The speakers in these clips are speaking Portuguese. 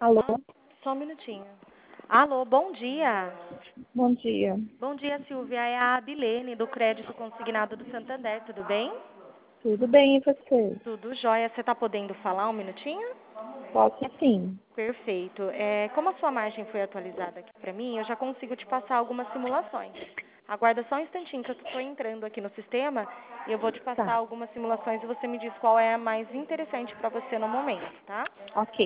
Alô, Só um minutinho. Alô, bom dia. bom dia. Bom dia, Silvia. É a Abilene, do Crédito Consignado do Santander. Tudo bem? Tudo bem e você? Tudo jóia. Você está podendo falar um minutinho? Posso sim. Perfeito. Como a sua margem foi atualizada aqui para mim, eu já consigo te passar algumas simulações. Aguarda só um instantinho que eu estou entrando aqui no sistema e eu vou te passar Tá, algumas simulações e você me diz qual é a mais interessante para você no momento, tá? ok.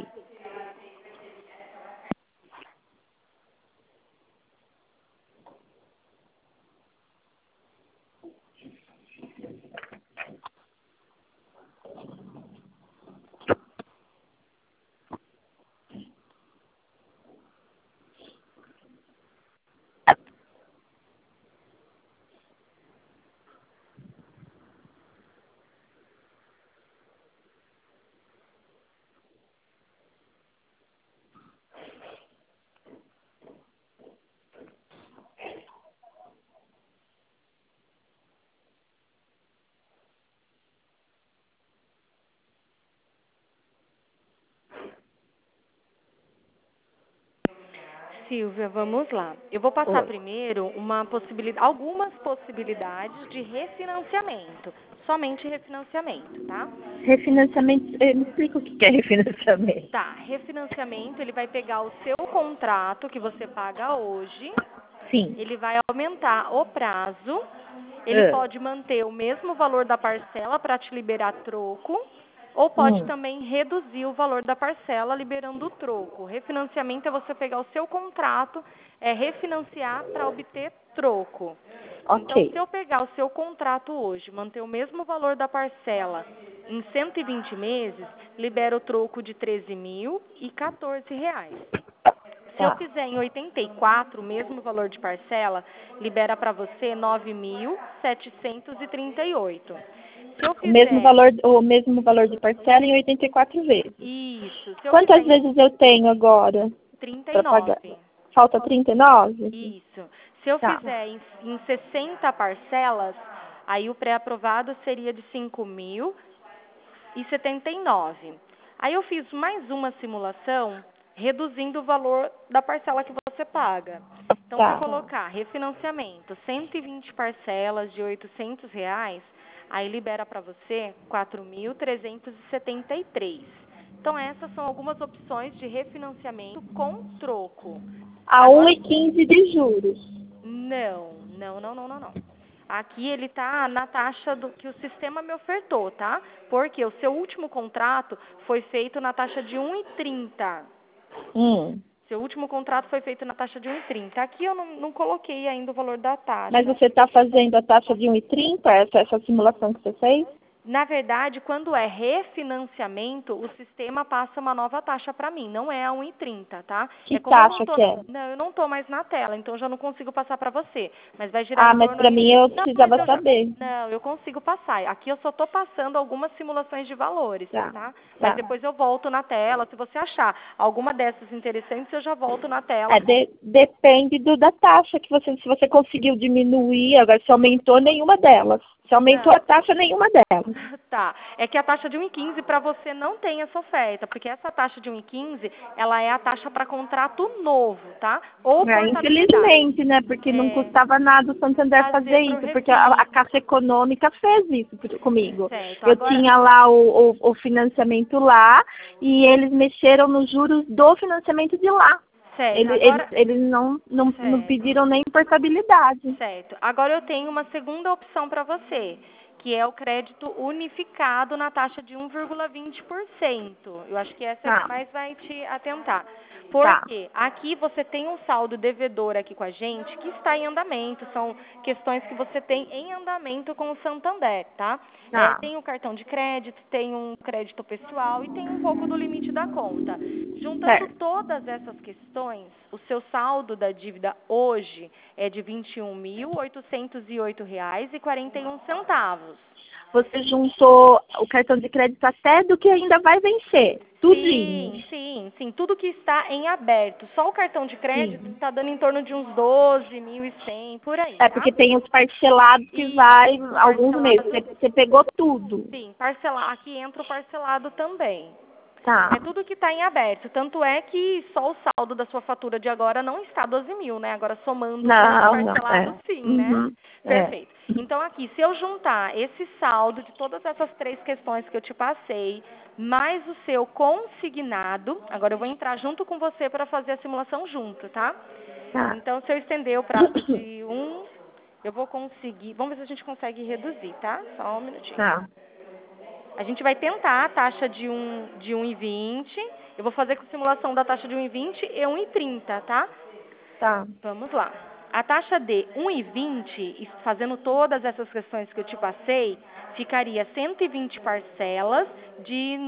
Silvia, vamos lá. Eu vou passar Oi. primeiro algumas possibilidades de refinanciamento. Somente refinanciamento, tá? Refinanciamento, me explica o que é refinanciamento. Tá, refinanciamento, ele vai pegar o seu contrato que você paga hoje, Sim. ele vai aumentar o prazo, ele Ah, pode manter o mesmo valor da parcela para te liberar troco, ou pode hum, também reduzir o valor da parcela liberando o troco. Refinanciamento é você pegar o seu contrato, refinanciar para obter troco. ok, Então, se eu pegar o seu contrato hoje, manter o mesmo valor da parcela em 120 meses, libera o troco de R$ 13.014. Se eu tá. fizer em 84, o mesmo valor de parcela, libera para você 9.738. Se eu fizer O mesmo valor de parcela em 84 vezes. isso, se eu fizer Quantas em vezes eu tenho agora para pagar? 39, Falta 39? isso. Se eu Tá. fizer em 60 parcelas, aí o pré-aprovado seria de 5.079. Aí eu fiz mais uma simulação reduzindo o valor da parcela que você paga. Então, se eu Tá. colocar refinanciamento, 120 parcelas de R$ 800, aí libera para você 4.373. Então, essas são algumas opções de refinanciamento com troco. A Agora, 1,15 de juros. não. Aqui ele está na taxa do que o sistema me ofertou, tá? Porque o seu último contrato foi feito na taxa de 1,30. Hum. Seu último contrato foi feito na taxa de 1,30. Aqui eu não coloquei ainda o valor da Mas taxa. você está fazendo a taxa de 1,30, essa simulação que você fez? Na verdade, quando é refinanciamento, o sistema passa uma nova taxa para mim, não é a 1,30, tá? Que Como eu não taxa tô, que é? não, eu não tô mais na tela, então eu já não consigo passar para você, mas vai girar Ah, em mas torno para aí. mim eu Não, mas precisava eu já, saber. não, eu consigo passar. Aqui eu só tô passando algumas simulações de valores, Tá, tá? Mas tá. depois eu volto na tela, se você achar alguma dessas interessantes, eu já volto na tela. Depende da taxa que se você conseguiu diminuir, agora se aumentou nenhuma delas. Se aumentou Não. a taxa, nenhuma delas. Tá. É que a taxa de 1,15 para você não tem essa oferta, porque essa taxa de 1,15, ela é a taxa para contrato novo, tá? Ou portabilidade. Infelizmente, né? Porque não É, custava nada o Santander fazer fazer para o isso, porque a refis. Caixa Econômica fez isso comigo. Certo. Eu Agora, tinha lá o financiamento lá e eles mexeram nos juros do financiamento de lá. certo. Eles não Certo. pediram nem portabilidade. Certo. Agora eu tenho uma segunda opção para você, que é o crédito unificado na taxa de 1,20%. Eu acho que essa é a que Tá, mais vai te atentar. tá, Porque aqui você tem um saldo devedor aqui com a gente que está em andamento, são questões que você tem em andamento com o Santander, tá? tá. Tem o cartão de crédito, tem um crédito pessoal e tem um pouco do limite da conta. Juntando Certo. todas essas questões, o seu saldo da dívida hoje é de R$ 21.808,41. Você juntou o cartão de crédito até do que ainda vai vencer. Tudinho. Sim. Tudo que está em aberto. Só o cartão de crédito Sim. está dando em torno de uns 12.100 por aí, É tá? porque tem os parcelados que vai Isso, alguns meses. parcelado. Você pegou tudo. Sim, parcelar. Aqui entra o parcelado também. Tá. É tudo que está em aberto. Tanto é que só o saldo da sua fatura de agora não está 12 mil, né? Agora somando com os Não, parcelados, sim, né? Uhum. Perfeito. Então aqui, se eu juntar esse saldo de todas essas 3 questões que eu te passei, mais o seu consignado, agora eu vou entrar junto com você para fazer a simulação junto, tá? Tá. Então, se eu estender o prazo de eu vou conseguir, vamos ver se a gente consegue reduzir, tá? Só um minutinho. Tá. A gente vai tentar a taxa de 1,20. Eu vou fazer com simulação da taxa de 1,20 e 1,30, tá? Tá. Vamos lá. A taxa de 1,20, e fazendo todas essas questões que eu te passei, ficaria 120 parcelas de R$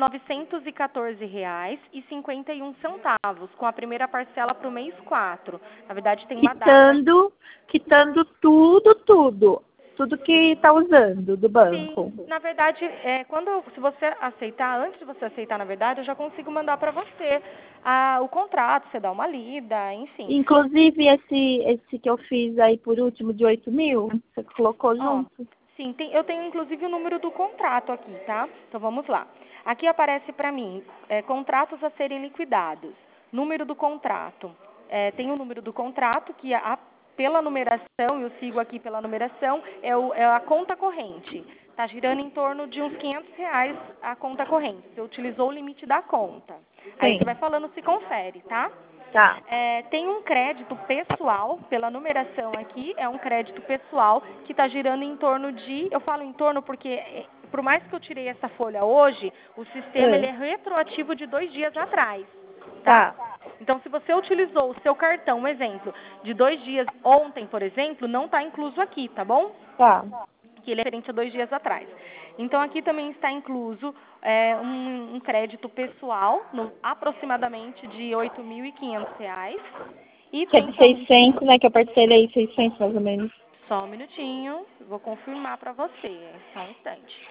914,51, com a primeira parcela para o mês 4. Na verdade, tem uma data... Quitando tudo. Tudo que tá usando do banco. Sim, na verdade, se você aceitar, antes de você aceitar, na verdade, eu já consigo mandar para você o contrato, você dá uma lida, enfim. Inclusive, esse que eu fiz aí por último, de 8 mil, você colocou junto? Sim, eu tenho inclusive o número do contrato aqui, tá? Então vamos lá. Aqui aparece para mim, contratos a serem liquidados. Número do contrato. Tem o número do contrato, que pela numeração, eu sigo aqui pela numeração, é a conta corrente. Está girando em torno de uns R$ 500 a conta corrente. Você utilizou o limite da conta. Aí Sim. você vai falando se confere, tá? Tá. Tem um crédito pessoal, pela numeração aqui, é um crédito pessoal que está girando em torno de... Eu falo em torno porque, por mais que eu tirei essa folha hoje, o sistema ele é retroativo de 2 dias atrás. Tá? Então, se você utilizou o seu cartão, um exemplo, de 2 dias ontem, por exemplo, não está incluso aqui, tá bom? Tá. Que ele é referente a 2 dias atrás. Então, aqui também está incluso um crédito pessoal, aproximadamente de R$ 8.500. E Que é tem de também... 600, né? Que eu parcelei 600 mais ou menos. Só um minutinho, vou confirmar para você, só um instante.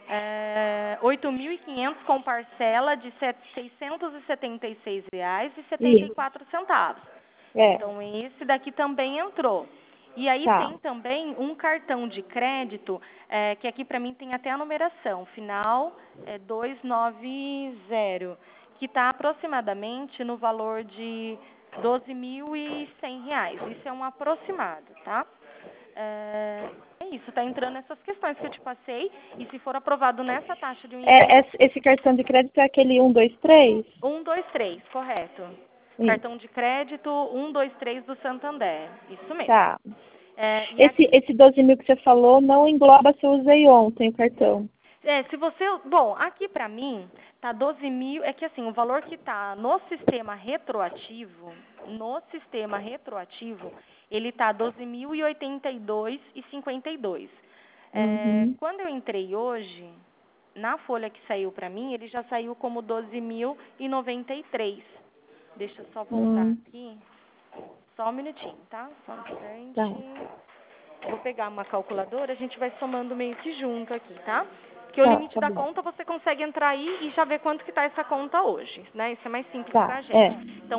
8.500 com parcela de R$ 676,74. Então, esse daqui também entrou. E aí tem também um cartão de crédito, que aqui para mim tem até a numeração, final 290, que está aproximadamente no valor de R$ 12.100. Isso é um aproximado, tá? É isso, está entrando essas questões que eu te passei, e se for aprovado nessa taxa de 1,20... Esse cartão de crédito é aquele 123? 123, correto. Isso. Cartão de crédito 123 do Santander, isso mesmo. Tá. Aqui, esse 12 mil que você falou não engloba se eu usei ontem o cartão. se você... Bom, aqui para mim, tá 12 mil... É que assim, o valor que tá no sistema retroativo, ele tá 12.082,52. Quando eu entrei hoje, na folha que saiu para mim, ele já saiu como 12.093. Deixa eu só voltar aqui. Só um minutinho, tá? Só um instante. Tá. Vou pegar uma calculadora, a gente vai somando meio que junto aqui, tá? Porque o limite da conta você consegue entrar aí e já ver quanto que tá essa conta hoje, né? Isso é mais simples pra gente. Então,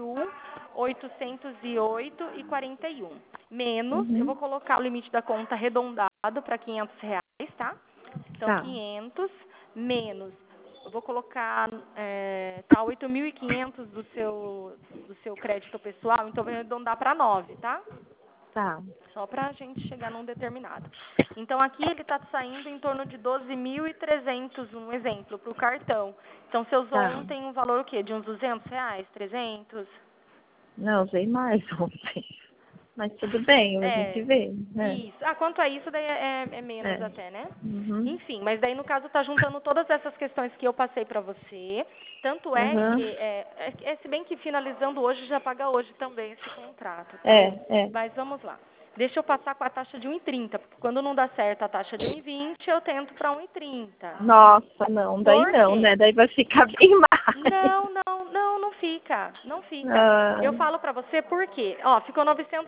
21.808,41. Menos, eu vou colocar o limite da conta arredondado para R$ 500, tá? Então, 500 menos... Eu vou colocar 8.500 do seu crédito pessoal, então vou arredondar para 9, tá? Tá. Só para a gente chegar num determinado. Então, aqui ele está saindo em torno de 12.300, um exemplo, para o cartão. Então, você usou ontem um valor o quê? De uns R$ 200, 300? Não, usei mais ontem. Mas tudo bem, a gente vê. Isso. Quanto a isso, daí é menos até, né? Enfim, mas daí no caso tá juntando todas essas questões que eu passei para você. Tanto é que, se bem que finalizando hoje, já paga hoje também esse contrato. Tá? Mas vamos lá. Deixa eu passar com a taxa de 1,30, porque quando não dá certo a taxa de 1,20, eu tento para 1,30. Nossa, não, daí não, né? Daí vai ficar bem mais. Não fica, não fica. Eu falo pra você por quê? Ó, ficou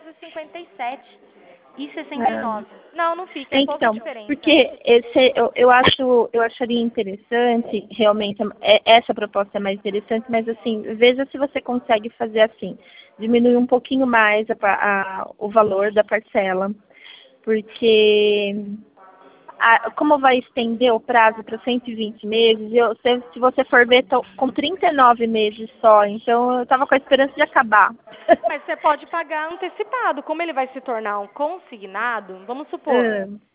957,69. Não fica, é pouca Então, diferença. porque eu acharia interessante, realmente, essa proposta é mais interessante, mas assim, veja se você consegue fazer assim, diminuir um pouquinho mais o valor da parcela, porque como vai estender o prazo para 120 meses, se você for ver, tô com 39 meses só, então eu estava com a esperança de acabar. Mas você pode pagar antecipado. Como ele vai se tornar um consignado, vamos supor,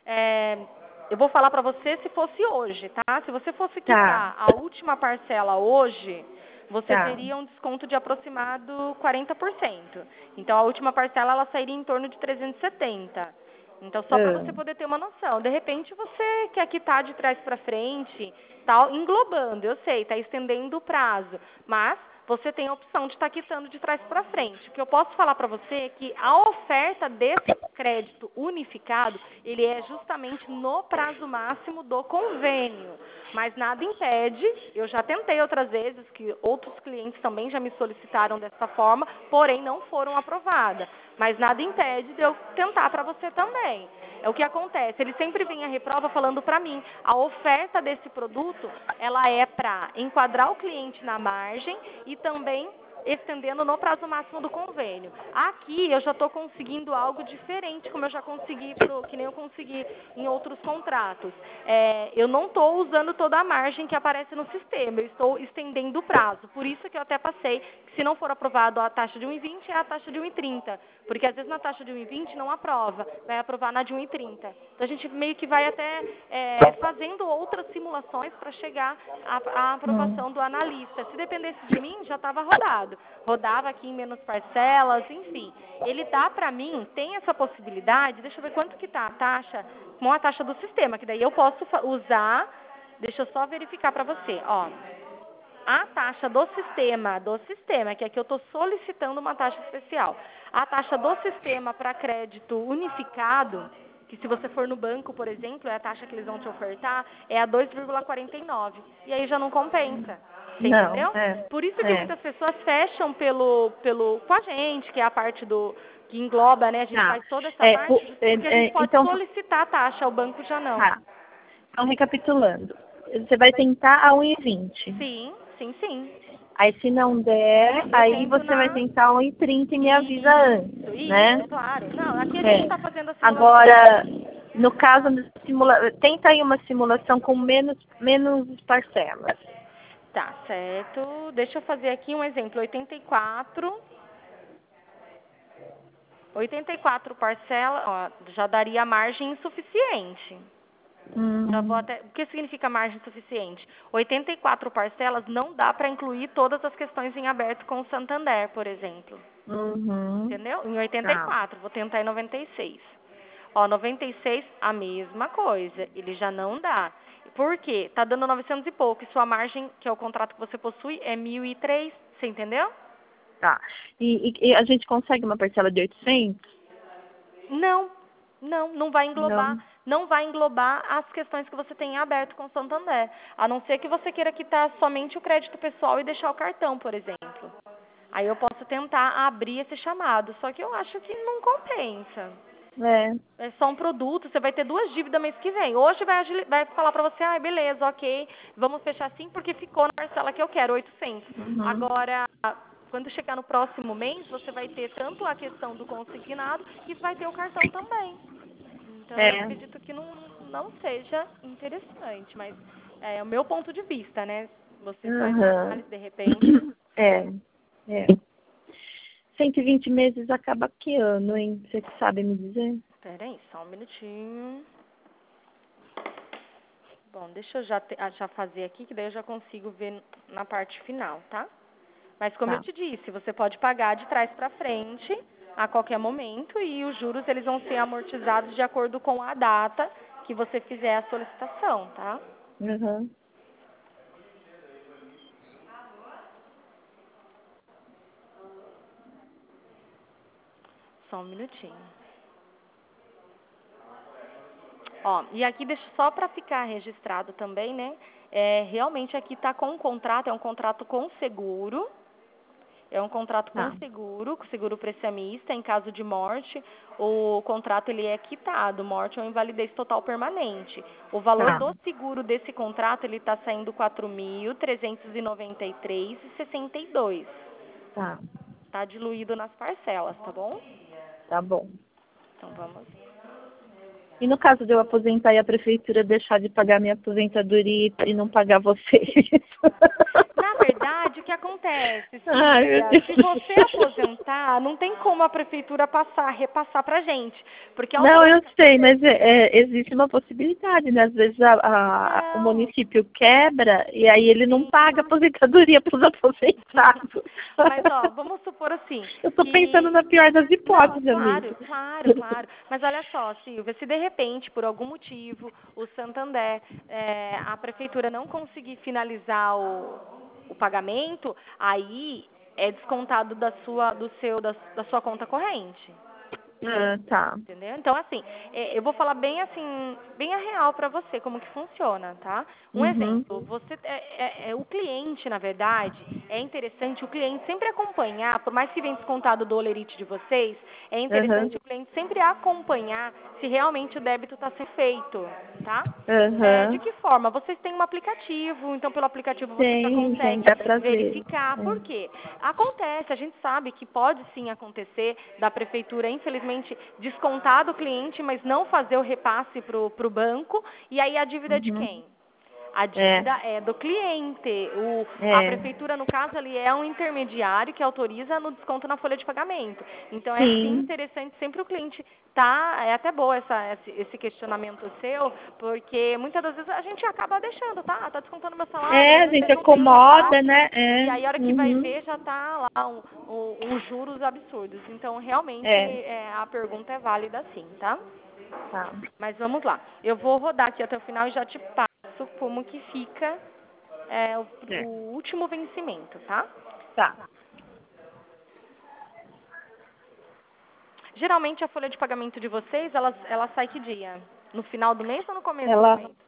eu vou falar para você se fosse hoje, tá? Se você fosse quitar a última parcela hoje, você teria um desconto de aproximado 40%. Então, a última parcela ela sairia em torno de 370. Então, só para você poder ter uma noção. De repente, você quer quitar de trás para frente, tal, englobando, eu sei, está estendendo o prazo, mas você tem a opção de estar quitando de trás para frente. O que eu posso falar para você é que a oferta desse crédito unificado, ele é justamente no prazo máximo do convênio. Mas nada impede, eu já tentei outras vezes, que outros clientes também já me solicitaram dessa forma, porém não foram aprovadas. Mas nada impede de eu tentar para você também. É o que acontece, ele sempre vem a reprova falando para mim, a oferta desse produto, ela é para enquadrar o cliente na margem e também estendendo no prazo máximo do convênio. Aqui eu já estou conseguindo algo diferente, como eu já consegui, que nem eu consegui em outros contratos. Eu não estou usando toda a margem que aparece no sistema, eu estou estendendo o prazo. Por isso que eu até passei, que se não for aprovado a taxa de 1,20 é a taxa de 1,30. Porque às vezes na taxa de 1,20 não aprova, vai aprovar na de 1,30. Então a gente meio que vai até fazendo outras simulações para chegar à aprovação do analista. Se dependesse de mim, já estava rodado. Rodava aqui em menos parcelas, enfim. Ele dá para mim, tem essa possibilidade, deixa eu ver quanto que está a taxa, com a taxa do sistema, que daí eu posso usar, deixa eu só verificar para você, ó. A taxa do sistema, que aqui eu estou solicitando uma taxa especial. A taxa do sistema para crédito unificado, que se você for no banco, por exemplo, é a taxa que eles vão te ofertar, é a 2,49. E aí já não compensa. Você entendeu? Por isso que muitas pessoas fecham com a gente, que é a parte que engloba, né? A gente faz toda essa parte, porque a gente pode solicitar a taxa, o banco já não. Então, recapitulando, você vai tentar a 1,20. Sim, sim, sim. Aí, se não der, aí você vai tentar a 1,30 e me avisa antes, né? Claro. Não, aqui a gente está fazendo a simulação. Agora, no caso, tenta aí uma simulação com menos parcelas. Tá, certo. Deixa eu fazer aqui um exemplo. 84 parcelas, ó, já daria margem insuficiente. Já vou até, o que significa margem suficiente? 84 parcelas não dá para incluir todas as questões em aberto com o Santander, por exemplo. Entendeu? Em 84, vou tentar em 96. Ó, 96, a mesma coisa. Ele já não dá. Por quê? Tá dando 900 e pouco. E sua margem, que é o contrato que você possui, é 1.003. Você entendeu? Tá. E a gente consegue uma parcela de 800? Não vai englobar. Não vai englobar as questões que você tem em aberto com o Santander. A não ser que você queira quitar somente o crédito pessoal e deixar o cartão, por exemplo. Aí eu posso tentar abrir esse chamado. Só que eu acho que não compensa. É só um produto, você vai ter 2 dívidas mês que vem. Hoje vai falar pra você, beleza, ok, vamos fechar assim porque ficou na parcela que eu quero, 800. Agora, quando chegar no próximo mês, você vai ter tanto a questão do consignado e vai ter o cartão também. Então, eu acredito que não seja interessante, mas é o meu ponto de vista, né? Você faz uma análise de repente. 120 meses acaba que ano, hein? Você sabe me dizer? Espera aí, só um minutinho. Bom, deixa eu já fazer aqui, que daí eu já consigo ver na parte final, tá? Mas como eu te disse, você pode pagar de trás para frente a qualquer momento e os juros eles vão ser amortizados de acordo com a data que você fizer a solicitação, tá? Só um minutinho. Ó, e aqui deixa só para ficar registrado também, né? Realmente aqui está com um contrato, é um contrato com seguro. É um contrato com seguro prestamista. Em caso de morte, o contrato ele é quitado, morte ou invalidez total permanente. O valor do seguro desse contrato ele está saindo R$ 4.393,62. Tá diluído nas parcelas, tá bom? Tá bom. Então vamos. E no caso de eu aposentar e a prefeitura deixar de pagar minha aposentadoria e não pagar vocês? Na verdade, o que acontece, Ai, meu Silvia, Deus se do você céu. aposentar, não tem como a prefeitura repassar pra gente. Porque Não, eu automaticamente. sei, mas existe uma possibilidade, né? Às vezes o Não. município quebra e aí ele não paga aposentadoria para os aposentados. Mas, ó, vamos supor assim, Eu estou pensando que. na pior das Não, hipóteses, amigo. claro, claro, claro. Mas olha só, Silvia, se de repente, por algum motivo, o Santander, a prefeitura não conseguir finalizar o pagamento, aí é descontado da sua conta corrente. Ah, tá. Entendeu? Então, assim, eu vou falar bem assim, bem a real para você, como que funciona, tá? Um Uhum. exemplo, o cliente, na verdade, é interessante o cliente sempre acompanhar, por mais que venha descontado do Olerite de vocês, é Aham. interessante o cliente sempre acompanhar se realmente o débito está sendo feito, tá? De Aham. que forma? Vocês têm um aplicativo, então pelo aplicativo você já Tem, consegue dá pra ver. verificar. Por É. quê? Acontece, a gente sabe que pode sim acontecer da prefeitura, infelizmente, descontar do cliente, mas não fazer o repasse para o banco, e aí a dívida é de Uhum. quem? A É, dívida é do cliente. A é. prefeitura, no caso, ali é um intermediário que autoriza no desconto na folha de pagamento. Então, é sim Sim. interessante sempre o cliente tá. É até bom esse questionamento seu, porque muitas das vezes a gente acaba deixando, tá descontando meu salário, É, mas a às gente vezes não tem o acomoda, repasse, né? e É. aí a hora que vai Uhum. ver já tá lá uns juros absurdos. Então, realmente, É. a pergunta é válida sim, tá? Tá. Mas vamos lá. Eu vou rodar aqui até o final e já te passo como que fica o É. último vencimento, tá? Tá. Geralmente a folha de pagamento de vocês, ela sai que dia? No final do mês ou no começo do Ela, mês?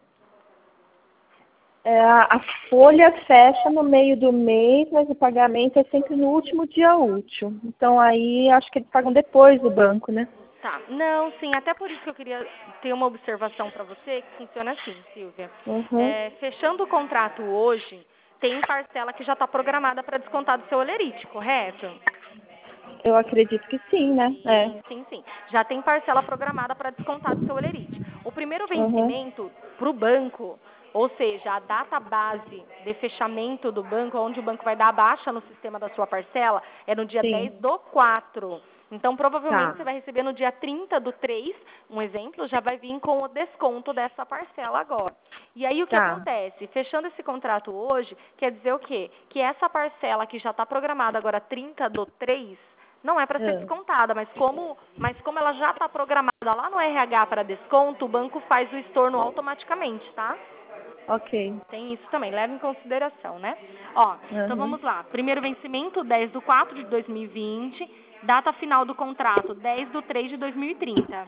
a folha fecha no meio do mês, mas o pagamento é sempre no último dia útil. Então aí acho que eles pagam depois do banco, né? Tá. Não, sim, até por isso que eu queria ter uma observação para você, que funciona assim, Silvia. Uhum. Fechando o contrato hoje, tem parcela que já está programada para descontar do seu olerite, correto? Eu acredito que sim, né? É. Sim, sim, sim. Já tem parcela programada para descontar do seu olerite. O primeiro Uhum. vencimento para o banco, ou seja, a data base de fechamento do banco, onde o banco vai dar a baixa no sistema da sua parcela, é no dia Sim. 10/4. Então, provavelmente, Tá. você vai receber no dia 30/3, um exemplo, já vai vir com o desconto dessa parcela agora. E aí, o que Tá. acontece? Fechando esse contrato hoje, quer dizer o quê? Que essa parcela que já está programada agora 30/3, não é para ser Ah, descontada, mas como ela já está programada lá no RH para desconto, o banco faz o estorno automaticamente, tá? ok. Tem isso também, leva em consideração, né? Ó, então Uhum. vamos lá. Primeiro vencimento, 10/4 de 2020. Data final do contrato, 10/3 de 2030.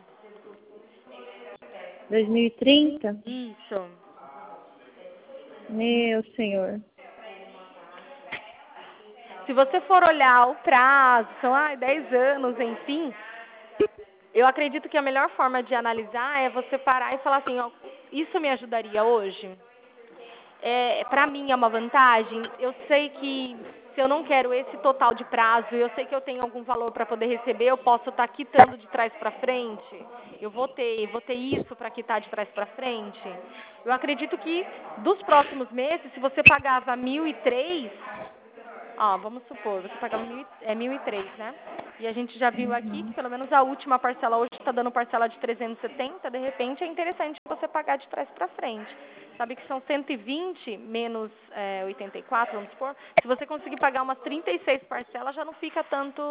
2030? Isso. Meu senhor. Se você for olhar o prazo, são 10 anos, enfim, eu acredito que a melhor forma de analisar é você parar e falar assim, ó, isso me ajudaria hoje? Para mim é uma vantagem. Eu sei que se eu não quero esse total de prazo, eu sei que eu tenho algum valor para poder receber, eu posso estar quitando de trás para frente. Eu vou ter isso para quitar de trás para frente. Eu acredito que dos próximos meses, se você pagava 1.003, vamos supor, você pagava 1.003, né? E a gente já viu aqui que pelo menos a última parcela hoje está dando parcela de 370, de repente é interessante você pagar de trás para frente. Sabe que são 120 menos 84, vamos supor. Se você conseguir pagar umas 36 parcelas, já não fica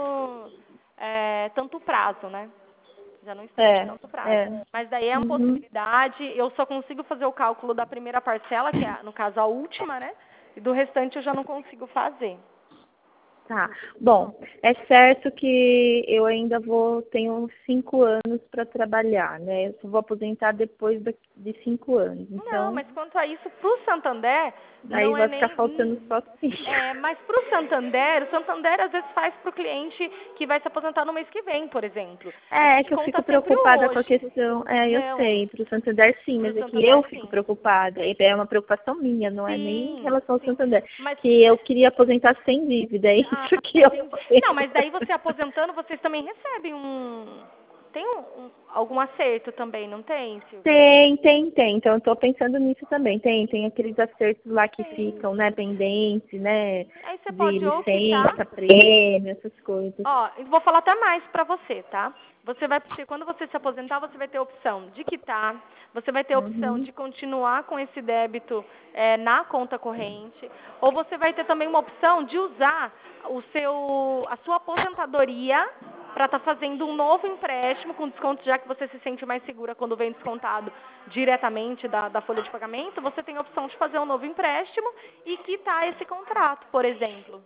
tanto prazo, né? Já não estende É. tanto prazo. É. Mas daí é uma Uhum. possibilidade, eu só consigo fazer o cálculo da primeira parcela, que é, no caso, a última, né? E do restante eu já não consigo fazer. Tá. Bom, é certo que eu ainda tenho uns 5 anos para trabalhar, né? Eu só vou aposentar depois de 5 anos. Não, Então, mas quanto a isso, para o Santander, aí não é vai ficar nem. faltando só 5. Mas para o Santander às vezes faz para o cliente que vai se aposentar no mês que vem, por exemplo. A É gente que eu conta fico sempre o preocupada com a hoje. questão. Eu Não, sei, para o Santander sim, para mas o é que eu Santander fico sim. preocupada. E é uma preocupação minha, não é nem em Sim, relação ao sim. Santander. Mas Que eu queria aposentar sem dívida, é isso que eu entendi. Não, penso. mas daí você aposentando, vocês também recebem Tem algum acerto também, não tem, Silvia? Tem. Então, eu estou pensando nisso também. Tem aqueles acertos lá que ficam, né, pendentes, né, Aí você de pode ou licença, quitar. prêmio, essas coisas. Ó, eu vou falar até mais para você, tá? Quando você se aposentar, você vai ter a opção de quitar, você vai ter a opção Uhum. de continuar com esse débito na conta corrente, ou você vai ter também uma opção de usar a sua aposentadoria para estar fazendo um novo empréstimo com desconto, já que você se sente mais segura quando vem descontado diretamente da folha de pagamento, você tem a opção de fazer um novo empréstimo e quitar esse contrato, por exemplo.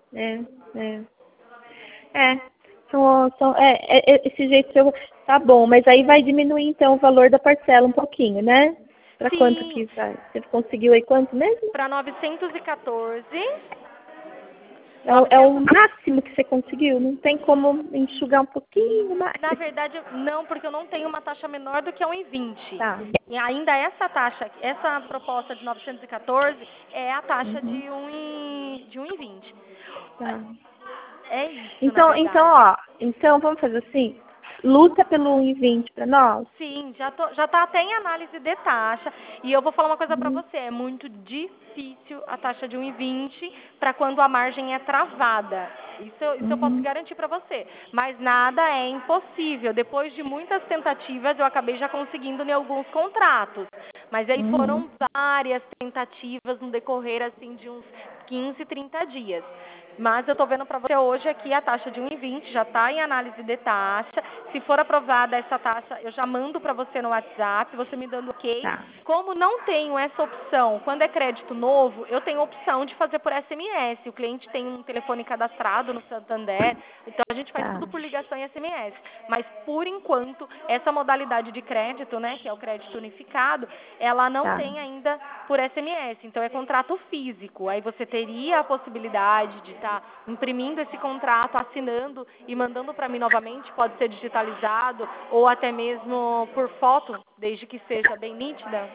É. Esse jeito tá bom, mas aí vai diminuir então o valor da parcela um pouquinho, né? Para quanto Sim, que vai? Você conseguiu aí quanto mesmo? para 914. É o máximo que você conseguiu? Não tem como enxugar um pouquinho mais? Na verdade, não, porque eu não tenho uma taxa menor do que a 1,20. Tá. E ainda essa taxa, essa proposta de 914 é a taxa Uhum. de 1,20. Tá. É isso, na Então, verdade. então vamos fazer assim. Luta pelo 1,20 para nós. Sim, já tá até em análise de taxa. E eu vou falar uma coisa para Uhum. você, é muito difícil a taxa de 1,20 para quando a margem é travada. Isso eu posso Uhum. garantir para você. Mas nada é impossível. Depois de muitas tentativas, eu acabei já conseguindo em alguns contratos. Mas aí Uhum. foram várias tentativas no decorrer assim de uns 15, 30 dias. Mas eu estou vendo para você hoje aqui a taxa de 1,20 já está em análise de taxa. Se for aprovada essa taxa, eu já mando para você no WhatsApp, você me dando ok. Tá. Como não tenho essa opção, quando é crédito novo, eu tenho a opção de fazer por SMS. O cliente tem um telefone cadastrado no Santander, então a gente faz Tá. tudo por ligação e SMS. Mas, por enquanto, essa modalidade de crédito, né, que é o crédito unificado, ela não Tá. tem ainda por SMS. Então, é contrato físico. Aí você teria a possibilidade de estar imprimindo esse contrato, assinando e mandando para mim novamente. Pode ser digitalizado ou até mesmo por foto, desde que seja bem nítida.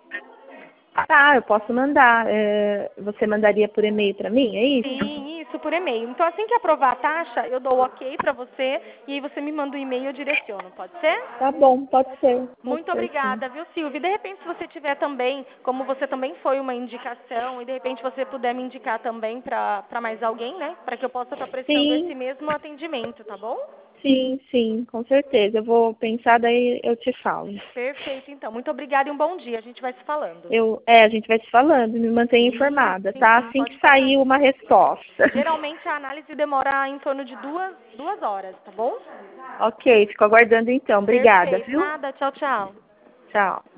Tá, eu posso mandar. Você mandaria por e-mail para mim, é isso? Sim, isso por e-mail. Então, assim que aprovar a taxa, eu dou o ok para você e aí você me manda o e-mail e eu direciono. Pode ser? Tá bom, pode ser. Pode Muito ser, sim. obrigada, viu, Silvia? E de repente, se você tiver também, como você também foi uma indicação, e de repente você puder me indicar também para mais alguém, né? Para que eu possa estar prestando esse Sim, mesmo atendimento, tá bom? sim, com certeza. Eu vou pensar, daí eu te falo. Perfeito, então. Muito obrigada e um bom dia. A gente vai se falando. A gente vai se falando, me mantenha Sim, informada, sim, tá? sim, Assim pode que ficar sair tranquilo. uma resposta. Geralmente a análise demora em torno de duas horas, tá bom? Ok, fico aguardando então. Obrigada, Perfeito. viu? Nada. Tchau, tchau. Tchau.